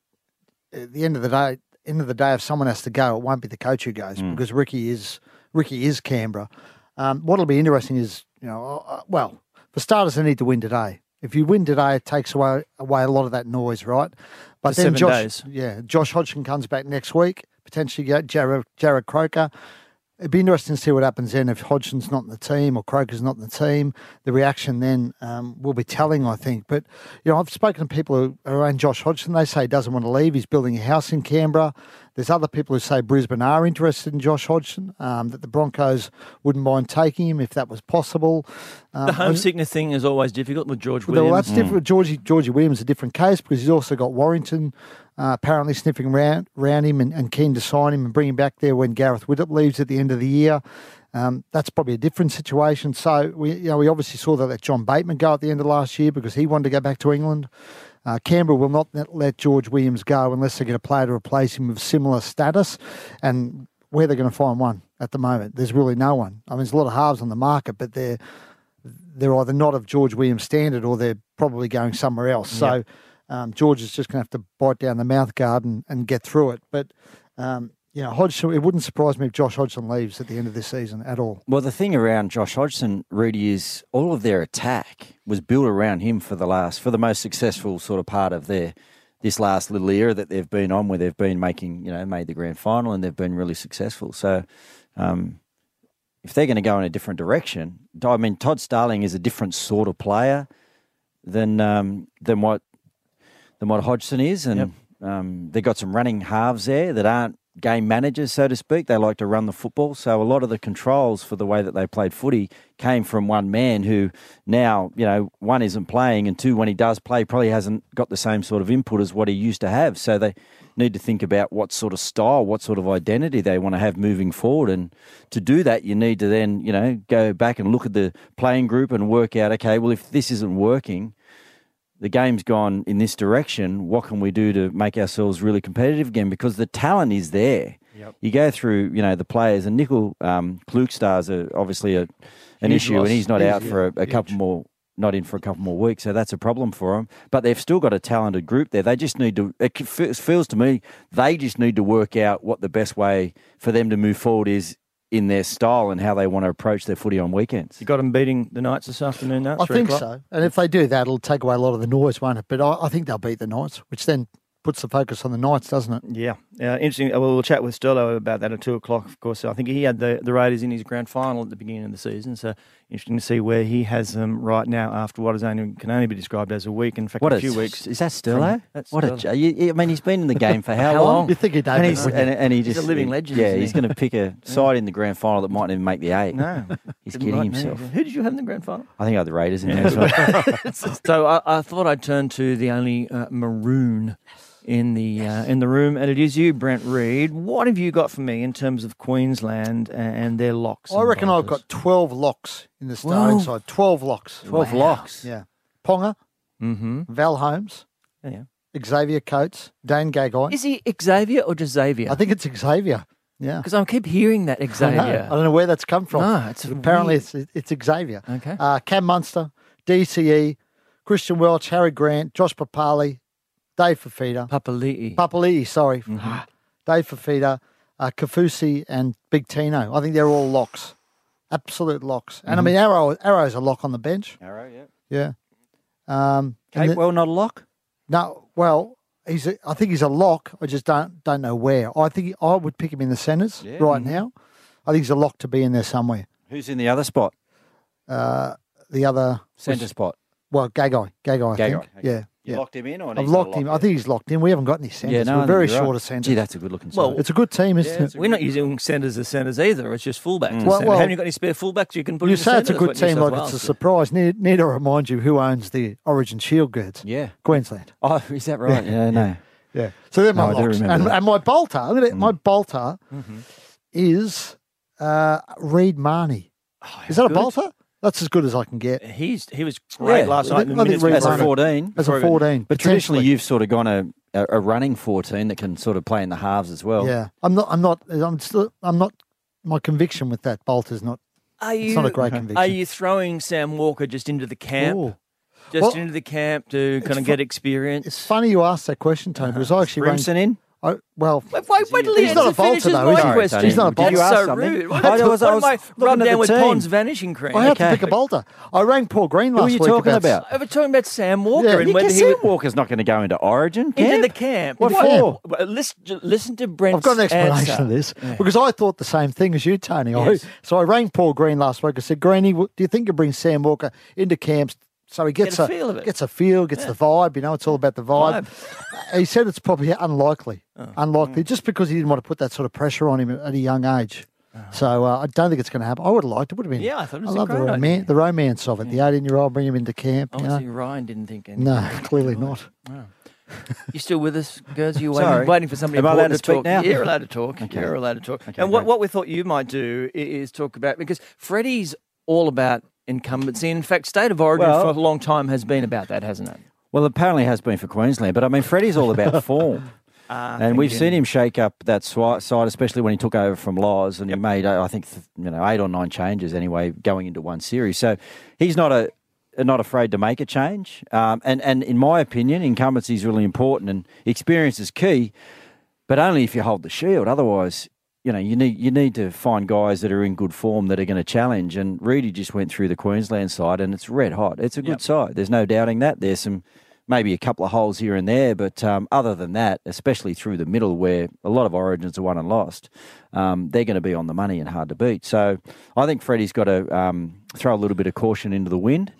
E: at the end of the day, end of the day, if someone has to go, it won't be the coach who goes mm. because Ricky is Ricky is Canberra. Um, what'll be interesting is, you know, uh, well, for starters, they need to win today. If you win today, it takes away away a lot of that noise, right? But
D: for
E: then
D: seven
E: Josh,
D: days.
E: yeah, Josh Hodgson comes back next week. Potentially get Jared, Jared Croker. It'd be interesting to see what happens then if Hodgson's not in the team or Croker's not in the team. The reaction then um, will be telling, I think. But, you know, I've spoken to people who are around Josh Hodgson. They say he doesn't want to leave. He's building a house in Canberra. There's other people who say Brisbane are interested in Josh Hodgson, um, that the Broncos wouldn't mind taking him if that was possible. Um,
D: the homesickness thing is always difficult with George
E: well,
D: Williams.
E: Well, that's
F: mm.
E: different. Georgie, Georgie Williams is a different case because he's also got Warrington uh, apparently sniffing around, around him and, and keen to sign him and bring him back there when Gareth Widdop leaves at the end of the year. Um, that's probably a different situation. So we, you know, we obviously saw that let John Bateman go at the end of last year because he wanted to go back to England. Uh, Canberra will not let George Williams go unless they get a player to replace him with similar status. And where they're going to find one at the moment, there's really no one. I mean, there's a lot of halves on the market, but they're they're either not of George Williams' standard or they're probably going somewhere else.
D: Yep.
E: So um, George is just going to have to bite down the mouth guard and, and get through it. But um, you know, Hodgson, it wouldn't surprise me if Josh Hodgson leaves at the end of this season at all.
F: Well, the thing around Josh Hodgson, Rudy, is all of their attack was built around him for the last, for the most successful sort of part of their this last little era that they've been on, where they've been making, you know, made the grand final and they've been really successful. So, um, if they're going to go in a different direction, I mean, Todd Starling is a different sort of player than um, than what than what Hodgson is, and yep. um, they've got some running halves there that aren't game managers, so to speak. They like to run the football. So a lot of the controls for the way that they played footy came from one man who now, you know, one isn't playing and two, when he does play, probably hasn't got the same sort of input as what he used to have. So they need to think about what sort of style, what sort of identity they want to have moving forward. And to do that, you need to then, you know, go back and look at the playing group and work out, okay, well, if this isn't working, the game's gone in this direction. What can we do to make ourselves really competitive again? Because the talent is there.
D: Yep.
F: You go through, you know, the players, and Nickel um, Klukstad's are obviously a, an
E: Huge
F: issue,
E: loss.
F: and he's not
E: He's,
F: out for a, a
E: huge.
F: couple more, not in for a couple more weeks, so that's a problem for them. But they've still got a talented group there. They just need to, it feels to me, they just need to work out what the best way for them to move forward is in their style and how they want to approach their footy on weekends.
D: You got them beating the Knights this afternoon, though?
E: I
D: three
E: think
D: o'clock?
E: so. And if they do that, it'll take away a lot of the noise, won't it? But I, I think they'll beat the Knights, which then puts the focus on the Knights, doesn't it?
D: Yeah, uh, interesting. Well, we'll chat with Sterlo about that at two o'clock. Of course, I think he had the, the Raiders in his grand final at the beginning of the season, so interesting to see where he has them right now after what is only can only be described as a week. In fact,
F: What
D: a
F: a
D: few weeks.
F: Is that Sterlo?
D: from- that's
F: What a,
D: Sterlo.
F: you- I mean, he's been in the game for how,
D: How
F: long?
D: long?
E: You think he'd
F: And,
E: open
F: he's,
E: it,
F: and, and he
D: He's
F: just
D: a living legend,
F: Yeah,
D: isn't he?
F: he's going to pick a side in the grand final that might not even make the eight.
D: No,
F: He's
D: Didn't
F: kidding
D: like me.
F: himself.
D: Who did you have in the grand final?
F: I think I had the Raiders in there as well.
D: So I, I thought I'd turn to the only uh, maroon in the uh, in the room, and it is you, Brent Reed. What have you got for me in terms of Queensland and, and their locks?
E: I
D: and
E: reckon I've
D: bolters?
E: got twelve locks in the starting
D: Whoa.
E: side. twelve locks.
F: Twelve locks.
E: Yeah. Ponga,
D: Mhm.
E: Val Holmes,
D: Yeah.
E: Xavier Coates, Dane Gagai.
D: Is he Xavier or just Xavier?
E: I think it's Xavier. Yeah.
D: because I keep hearing that
E: I know.
D: Xavier.
E: I don't know where that's come from.
D: No, it's
E: Apparently
D: weird.
E: it's it's Xavier.
D: Okay.
E: Uh, Cam Munster, D C E, Christian Welch, Harry Grant, Josh Papali, Dave Fafita,
D: Papali'i.
E: Papali'i, sorry,
D: Mm-hmm.
E: Dave Fafita, uh, Kafusi, and Big Tino. I think they're all locks, absolute locks. And I mean, Arrow Arrow's a lock on the bench.
F: Arrow, yeah.
E: Yeah. Um, and the-
F: Capewell, not a lock?
E: no, well, he's. A, I think he's a lock. I just don't don't know where. I think he, I would pick him in the centres
F: Yeah.
E: right now. I think he's a lock to be in there somewhere.
F: Who's in the other spot?
E: Uh, the other
F: Centre spot.
E: well, Gagai, Gagai, I
F: Gagai,
E: think.
F: okay.
E: Yeah,
F: You
E: yeah.
F: locked him in, or
E: I've
F: he's not
E: locked him.
F: locked
E: I think he's locked in. We haven't got any centres.
F: Yeah, no,
E: We're
F: I
E: very
F: think you're
E: short
F: right.
E: of centres.
F: Gee, that's a good looking
D: Well,
F: side.
E: It's a good team, isn't
F: Yeah,
E: it?
F: it's a
D: We're not using centres as centres either. It's just fullbacks. as
E: Well-
D: centres.
E: well-
D: Haven't you got any spare fullbacks you can put
E: You
D: in the
E: say it's a
D: centre?
E: good
D: That's what New
E: team,
D: South
E: like
D: Wales
E: it's a
D: do.
E: surprise. Need, need to remind you who owns the Origin Shield goods.
F: Yeah.
E: Queensland.
F: Oh, is that right? Yeah, no.
E: Yeah. So they're my
F: No, I do
E: locks.
F: remember
E: And,
F: that.
E: and my bolter, I'm gonna, my bolter
D: Mm-hmm.
E: is uh, Reed Marnie. is that a
D: good.
E: bolter? That's as good as I can get.
D: He's he was great
F: Yeah.
D: last
E: I
D: night.
E: think-
D: in
E: I
D: the
E: think
D: minutes
E: Reed
F: As a
E: Marnie-
F: fourteen.
E: As a fourteen,
F: But traditionally,
E: potentially.
F: you've sort of gone a, a, a running fourteen that can sort of play in the halves as well.
E: Yeah. I'm not. I'm not. I'm still. I'm not. My conviction with that bolter's not.
D: Are you,
E: It's not a great conviction.
D: Are you throwing Sam Walker just into the camp?
E: Ooh.
D: Just
E: Well,
D: into the camp to kind of
E: fu-
D: get experience?
E: It's funny you asked that question, Tony, because I actually
F: Brimson in?
E: I, well,
D: Wait, wait, wait till he
E: He's not a
D: answers- finishes
E: bolter, though,
D: my
E: is he?
F: Sorry,
D: question.
F: Tony.
E: He's not a
D: That's
E: bolter.
F: You asked
D: so
F: something.
D: rude.
F: I
D: What,
F: was- I
D: what
F: was
D: am I
F: looking
D: rubbed
F: at
D: down
F: the
D: with
F: team.
D: Pond's vanishing cream?
E: I had to
F: Okay.
E: pick a bolter. I rang Paul Green
F: Who
E: last
F: are you
E: week.
F: talking about?
D: I was talking about Sam Walker
E: Yeah,
D: and
E: you
D: whether
F: Because
D: he
F: Sam
D: would
F: Walker's not going to go into Origin
D: into
F: camp.
D: the camp.
F: What
D: What-
F: for?
D: Well, Listen, listen to Brent's
E: I've got an explanation
D: answer.
E: of this because I thought the same thing as you, Tony. I-
D: Yes.
E: so I rang Paul Green last week. I said, Greeny, w- do you think you bring Sam Walker into camps so he gets
D: Get a feel of it.
E: gets a feel, gets the vibe? You know, it's all about the vibe. He said it's probably unlikely,
D: Oh.
E: unlikely, just because he didn't want to put that sort of pressure on him at a young age. So uh, I don't think it's going to happen. I would have liked it. Would have been.
D: Yeah, I thought it was
E: I
D: a
E: love the,
D: great
E: roman-
D: idea.
E: the romance of it. The eighteen-year-old, bring him into camp. You
D: Obviously,
E: know?
D: Ryan didn't think anything.
E: No, clearly not.
D: You still with us, girls? You
F: Sorry.
D: waiting, waiting for somebody
F: Am I
D: important
F: allowed to speak
D: talk?
F: now?
D: You're allowed to talk. You're allowed to talk.
F: Okay,
D: and what,
F: great.
D: what we thought you might do i- is talk about, because Freddie's all about incumbency. And in fact, State of Origin
F: Well-
D: for a long time has been about that, hasn't it?
F: Well, apparently has been for Queensland, but I mean, Freddie's all about form.
D: Ah,
F: And we've
D: thinking.
F: seen him shake up that swi- side, especially when he took over from Loz, and he made, uh, I think, th- you know, eight or nine changes anyway, going into one series. So he's not a not afraid to make a change. Um, and and in my opinion, incumbency is really important, and experience is key, but only if you hold the shield. Otherwise, you know, you need you need to find guys that are in good form that are going to challenge. And Reedy just went through the Queensland side, and it's red hot. It's a good
D: Yep.
F: side. There's no doubting that. There's some. Maybe a couple of holes here and there, but um, other than that, especially through the middle where a lot of Origins are won and lost, um, they're going to be on the money and hard to beat. So I think Freddie's got to um, throw a little bit of caution into the wind.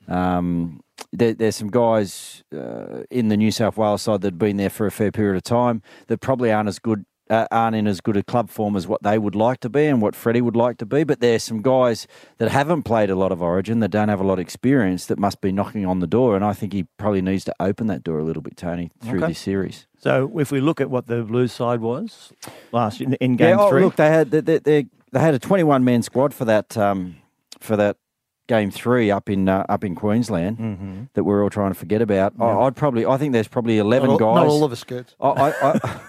F: Um, there, there's some guys uh, in the New South Wales side that have been there for a fair period of time that probably aren't as good, uh, aren't in as good a club form as what they would like to be and what Freddie would like to be. But there's some guys that haven't played a lot of Origin, that don't have a lot of experience, that must be knocking on the door. And I think he probably needs to open that door a little bit, Tony, through
D: Okay.
F: this series.
D: So if we look at what the Blues side was last in, in game
F: yeah, oh,
D: three,
F: look, they had they, they, they, they had a twenty-one man squad for that um, for that game three up in uh, up in Queensland
D: Mm-hmm.
F: that we're all trying to forget about. I, I'd probably, I think there's probably eleven
E: Not all,
F: guys.
E: not all of us good.
F: I, I, I,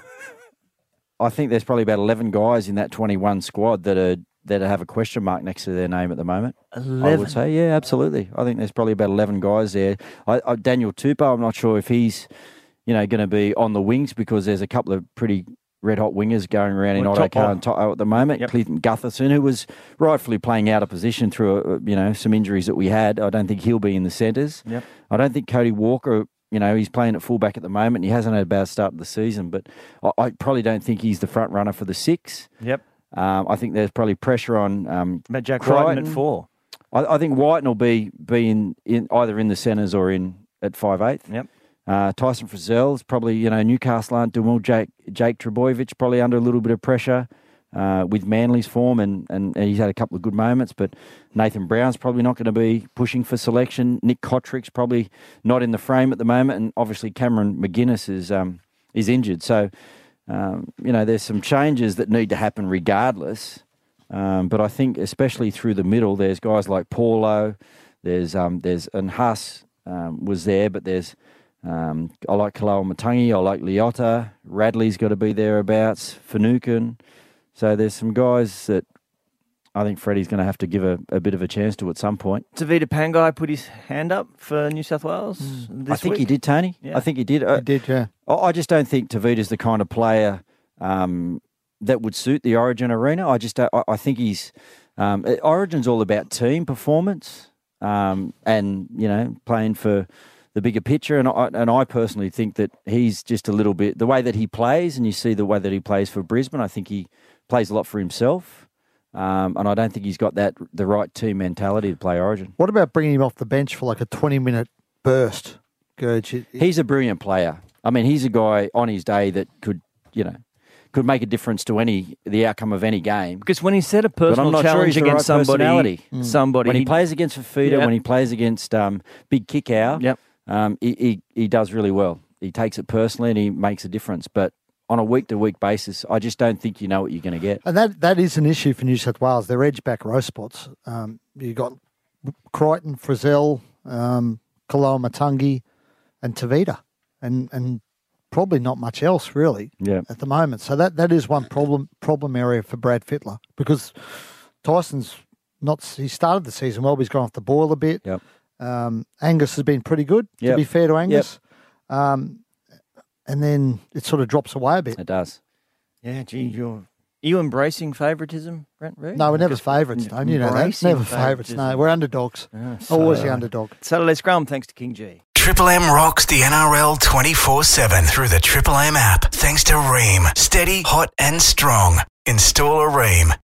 F: I think there's probably about eleven guys in that twenty-one squad that are that have a question mark next to their name at the moment.
D: eleven
F: I would say, yeah, absolutely. I think there's probably about eleven guys there. I, I, Daniel Tupou, I'm not sure if he's, you know, going to be on the wings because there's a couple of pretty red-hot wingers going around in
D: Well,
F: Otto
D: top
F: Carr
D: hole.
F: and Toto at the moment.
D: Yep.
F: Clinton Gutherson, who was rightfully playing out of position through, uh, you know, some injuries that we had. I don't think he'll be in the centres.
D: Yep.
F: I don't think Cody Walker, you know, he's playing at fullback at the moment. He hasn't had a bad start of the season, but I, I probably don't think he's the front runner for the six.
D: Yep.
F: Um, I think there's probably pressure on um,
D: About Jack
F: Crichton.
D: Crichton at four.
F: I, I think Whiten will be be in, in either in the centres or in at five eighth.
D: Yep.
F: Uh, Tyson Frizzell's probably, you know, Newcastle aren't doing well. Jake, Jake Trebojevic probably under a little bit of pressure uh, with Manly's form, and, and he's had a couple of good moments. But Nathan Brown's probably not going to be pushing for selection. Nick Kotrick's probably not in the frame at the moment, and obviously Cameron McGuinness is um, is injured. So, um, you know, there's some changes that need to happen regardless. Um, but I think especially through the middle, there's guys like Paulo, there's um, there's and Huss um, was there, but there's um, I like Kaloa Matangi, I like Leota, Radley's got to be thereabouts, Finucane. So there's some guys that I think Freddie's going to have to give a, a bit of a chance to at some point.
D: Tavita Pangai put his hand up for New South Wales this
F: I think
D: week.
F: he did, Tony.
D: Yeah.
F: I think he did.
E: He did, yeah.
F: I I just don't think Tavita's the kind of player um, that would suit the Origin arena. I just don't, I, I think he's um, Origin's all about team performance um, and you know playing for the bigger picture. And I and I personally think that he's just a little bit the way that he plays, and you see the way that he plays for Brisbane. I think he plays a lot for himself, um, and I don't think he's got that the right team mentality to play Origin.
E: What about bringing him off the bench for like a twenty-minute burst, Gurge? It-
F: He's a brilliant player. I mean, he's a guy on his day that could, you know, could make a difference to any the outcome of any game.
D: Because when he set a
F: But I'm
D: personal
F: not sure
D: challenge
F: he's the right
D: against somebody,
F: personality.
D: somebody
F: When he
D: he-
F: plays against Fafita,
D: Yep.
F: when he plays against um, Big Kickow,
D: Yep.
F: um, he, he he does really well. He takes it personally and he makes a difference. But on a week-to-week basis, I just don't think you know what you're going to get.
E: And that, that is an issue for New South Wales. Their edge back row spots. Um, you got Crichton, Frizzell, um, Kaloa Matangi, and Tavita, and and probably not much else really
F: Yeah.
E: at the moment. So that, that is one problem problem area for Brad Fittler because Tyson's not. He started the season well, but he's gone off the boil a bit.
F: Yep.
E: Um, Angus has been pretty good, to
F: Yep.
E: be fair to Angus. Um, and then it sort of drops away a bit.
F: It does.
D: Yeah, gee, you're are you embracing favouritism, Brent Reed?
E: No, we're never
D: Just
E: favourites, don't you know that?
D: embracing
E: Never favourites. No,
D: favouritism.
E: we're underdogs.
D: Ah,
E: Always
D: so-
E: the underdog.
D: Saturday Scrum, thanks to King G.
A: Triple M rocks the N R L twenty-four seven through the Triple M app. Thanks to Ream. Steady, hot and strong. Install a Ream.